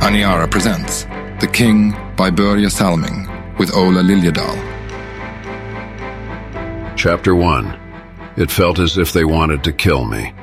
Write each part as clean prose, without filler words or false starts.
Aniara presents The King by Börje Salming with Ola Liljedahl. Chapter 1. It felt as if they wanted to kill me.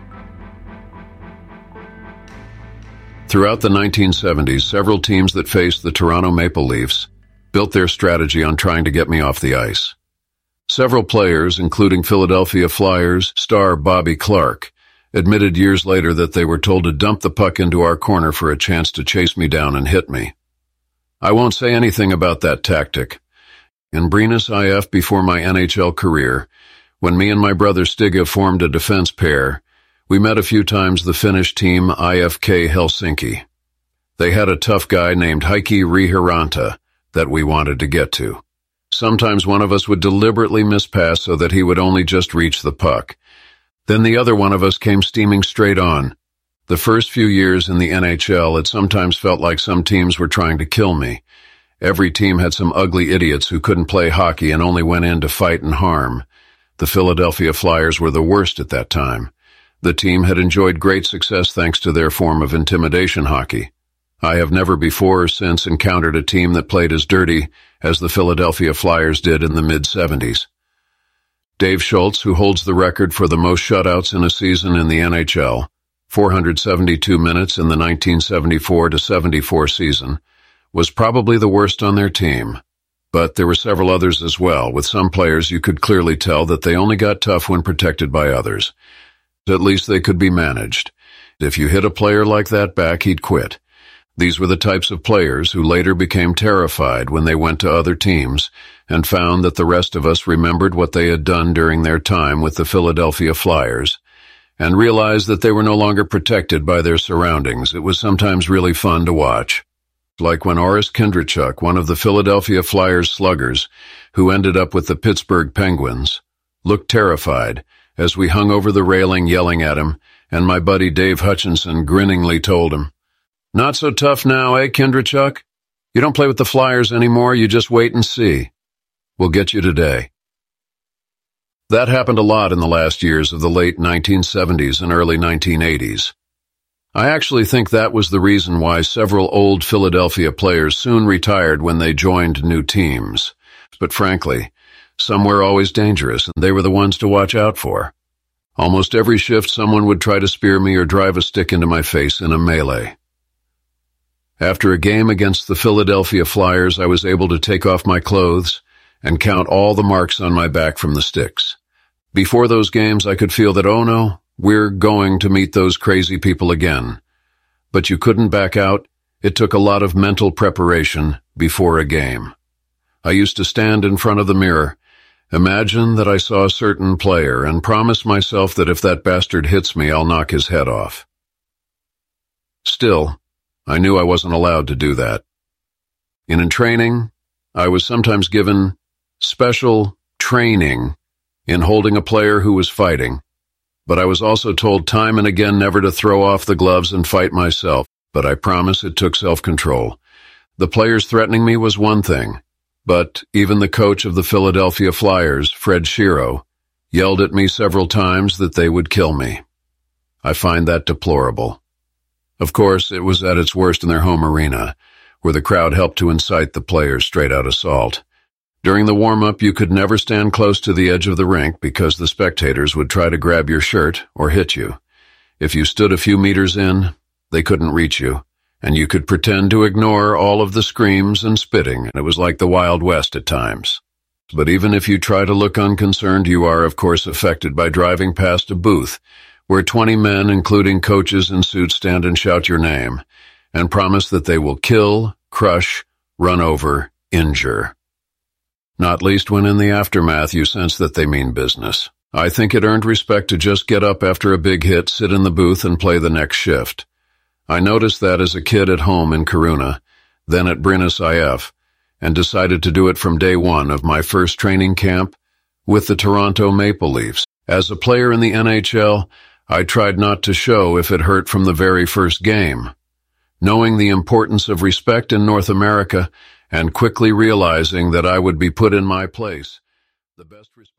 Throughout the 1970s, several teams that faced the Toronto Maple Leafs built their strategy on trying to get me off the ice. Several players, including Philadelphia Flyers star Bobby Clarke, admitted years later that they were told to dump the puck into our corner for a chance to chase me down and hit me. I won't say anything about that tactic. In Brynäs IF before my NHL career, when me and my brother Stiga formed a defense pair, we met a few times the Finnish team IFK Helsinki. They had a tough guy named Heikki Rihiranta that we wanted to get to. Sometimes one of us would deliberately mispass so that he would only just reach the puck. Then the other one of us came steaming straight on. The first few years in the NHL, it sometimes felt like some teams were trying to kill me. Every team had some ugly idiots who couldn't play hockey and only went in to fight and harm. The Philadelphia Flyers were the worst at that time. The team had enjoyed great success thanks to their form of intimidation hockey. I have never before or since encountered a team that played as dirty as the Philadelphia Flyers did in the mid-70s. Dave Schultz, who holds the record for the most shutouts in a season in the NHL, 472 minutes in the 1974-74 season, was probably the worst on their team. But there were several others as well. With some players you could clearly tell that they only got tough when protected by others. At least they could be managed. If you hit a player like that back, he'd quit. These were the types of players who later became terrified when they went to other teams and found that the rest of us remembered what they had done during their time with the Philadelphia Flyers and realized that they were no longer protected by their surroundings. It was sometimes really fun to watch. Like when Oris Kindrachuk, one of the Philadelphia Flyers sluggers, who ended up with the Pittsburgh Penguins, looked terrified as we hung over the railing yelling at him, and my buddy Dave Hutchinson grinningly told him, "Not so tough now, eh, Kindrachuk? You don't play with the Flyers anymore, you just wait and see. We'll get you today." That happened a lot in the last years of the late 1970s and early 1980s. I actually think that was the reason why several old Philadelphia players soon retired when they joined new teams. But frankly, some were always dangerous, and they were the ones to watch out for. Almost every shift someone would try to spear me or drive a stick into my face in a melee. After a game against the Philadelphia Flyers, I was able to take off my clothes and count all the marks on my back from the sticks. Before those games, I could feel that, oh no, we're going to meet those crazy people again. But you couldn't back out. It took a lot of mental preparation before a game. I used to stand in front of the mirror, imagine that I saw a certain player, and promise myself that if that bastard hits me, I'll knock his head off. Still, I knew I wasn't allowed to do that. In training, I was sometimes given special training in holding a player who was fighting, but I was also told time and again never to throw off the gloves and fight myself, but I promise it took self-control. The players threatening me was one thing, but even the coach of the Philadelphia Flyers, Fred Shero, yelled at me several times that they would kill me. I find that deplorable. Of course, it was at its worst in their home arena, where the crowd helped to incite the players' straight-out assault. During the warm-up, you could never stand close to the edge of the rink because the spectators would try to grab your shirt or hit you. If you stood a few meters in, they couldn't reach you, and you could pretend to ignore all of the screams and spitting, and it was like the Wild West at times. But even if you try to look unconcerned, you are, of course, affected by driving past a booth where 20 men, including coaches in suits, stand and shout your name and promise that they will kill, crush, run over, injure. Not least when in the aftermath you sense that they mean business. I think it earned respect to just get up after a big hit, sit in the booth, and play the next shift. I noticed that as a kid at home in Kiruna, then at Brynäs IF, and decided to do it from day one of my first training camp with the Toronto Maple Leafs. As a player in the NHL, I tried not to show if it hurt from the very first game. Knowing the importance of respect in North America and quickly realizing that I would be put in my place, the best response